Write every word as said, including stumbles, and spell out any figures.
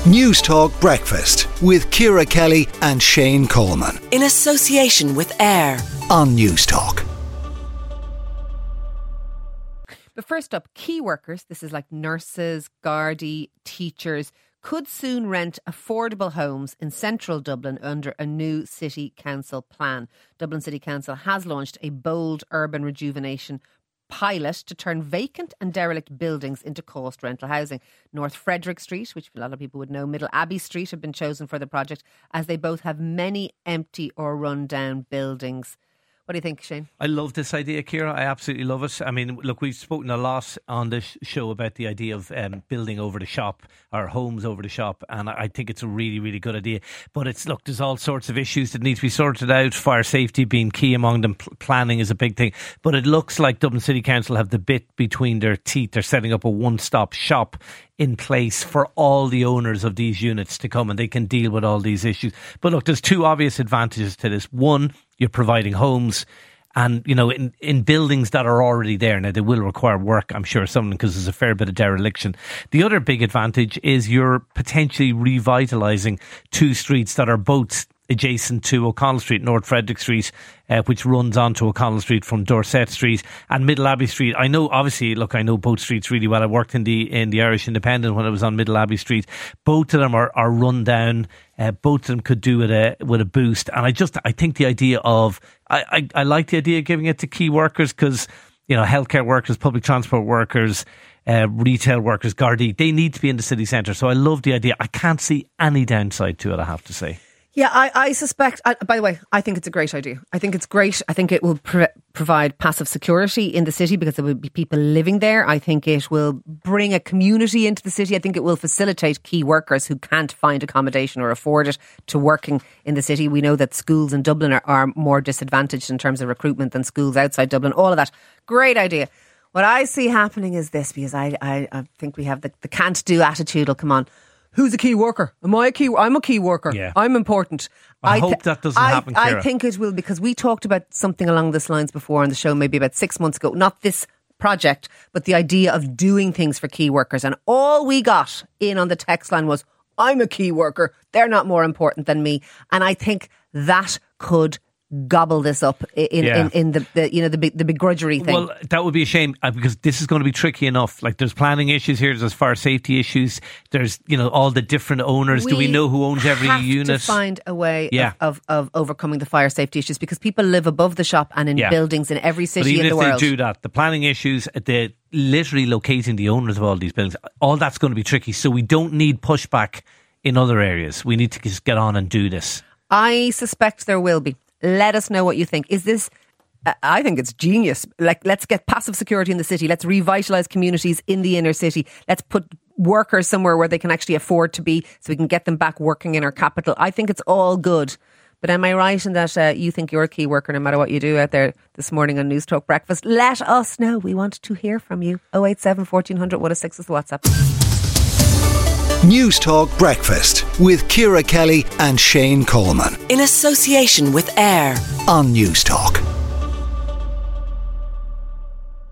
News Talk Breakfast with Ciara Kelly and Shane Coleman. In association with AIR on News Talk. But first up, key workers, this is like nurses, Gardaí, teachers, could soon rent affordable homes in central Dublin under a new City Council plan. Dublin City Council has launched a bold urban rejuvenation pilot to turn vacant and derelict buildings into cost rental housing. North Frederick Street, which a lot of people would know, Middle Abbey Street have been chosen for the project as they both have many empty or run down buildings. What do you think, Shane? I love this idea, Ciara. I absolutely love it. I mean, look, we've spoken a lot on this show about the idea of um, building over the shop, or homes over the shop, and I think it's a really, really good idea. But it's, look, there's all sorts of issues that need to be sorted out, fire safety being key among them, P- planning is a big thing. But it looks like Dublin City Council have the bit between their teeth. They're setting up a one-stop shop in place for all the owners of these units to come, and they can deal with all these issues. But look, there's two obvious advantages to this. One, you're providing homes, and you know, in, in buildings that are already there. Now, they will require work, I'm sure, some because there's a fair bit of dereliction. The other big advantage is you're potentially revitalising two streets that are both adjacent to O'Connell Street, North Frederick Street, uh, which runs onto O'Connell Street from Dorset Street, and Middle Abbey Street. I know, obviously, look, I know both streets really well. I worked in the in the Irish Independent when I was on Middle Abbey Street. Both of them are, are run down. Uh, both of them could do with a with a boost. And I just, I think the idea of, I, I, I like the idea of giving it to key workers because, you know, healthcare workers, public transport workers, uh, retail workers, Gardaí, they need to be in the city centre. So I love the idea. I can't see any downside to it, I have to say. Yeah, I, I suspect, uh, by the way, I think it's a great idea. I think it's great. I think it will pr- provide passive security in the city because there will be people living there. I think it will bring a community into the city. I think it will facilitate key workers who can't find accommodation or afford it to working in the city. We know that schools in Dublin are, are more disadvantaged in terms of recruitment than schools outside Dublin. All of that. Great idea. What I see happening is this, because I, I, I think we have the, the can't do attitude will come on. Who's a key worker? Am I a key? I'm a key worker. Yeah. I'm important. I, I th- hope that doesn't I, happen, Ciara. I think it will, because we talked about something along this lines before on the show, maybe about six months ago. Not this project, but the idea of doing things for key workers. And all we got in on the text line was, I'm a key worker. They're not more important than me. And I think that could gobble this up in yeah. in, in the, the you know the the begrudgery thing. Well, that would be a shame uh, because this is going to be tricky enough. Like, there's planning issues here, there's fire safety issues, there's, you know, all the different owners. We Do we know who owns every have unit? To find a way yeah. of, of, of overcoming the fire safety issues, because people live above the shop and in yeah. buildings in every but city even in the if world. they do that, the planning issues, the literally locating the owners of all these buildings, all that's going to be tricky. So we don't need pushback in other areas. We need to just get on and do this. I suspect there will be. Let us know what you think. Is this, I think it's genius. Like, let's get passive security in the city. Let's revitalise communities in the inner city. Let's put workers somewhere where they can actually afford to be, so we can get them back working in our capital. I think it's all good. But am I right in that uh, you think you're a key worker no matter what you do out there this morning on News Talk Breakfast? Let us know. We want to hear from you. oh eight seven, fourteen hundred, one oh six is the WhatsApp. News Talk Breakfast with Ciara Kelly and Shane Coleman. In association with AIR on News Talk.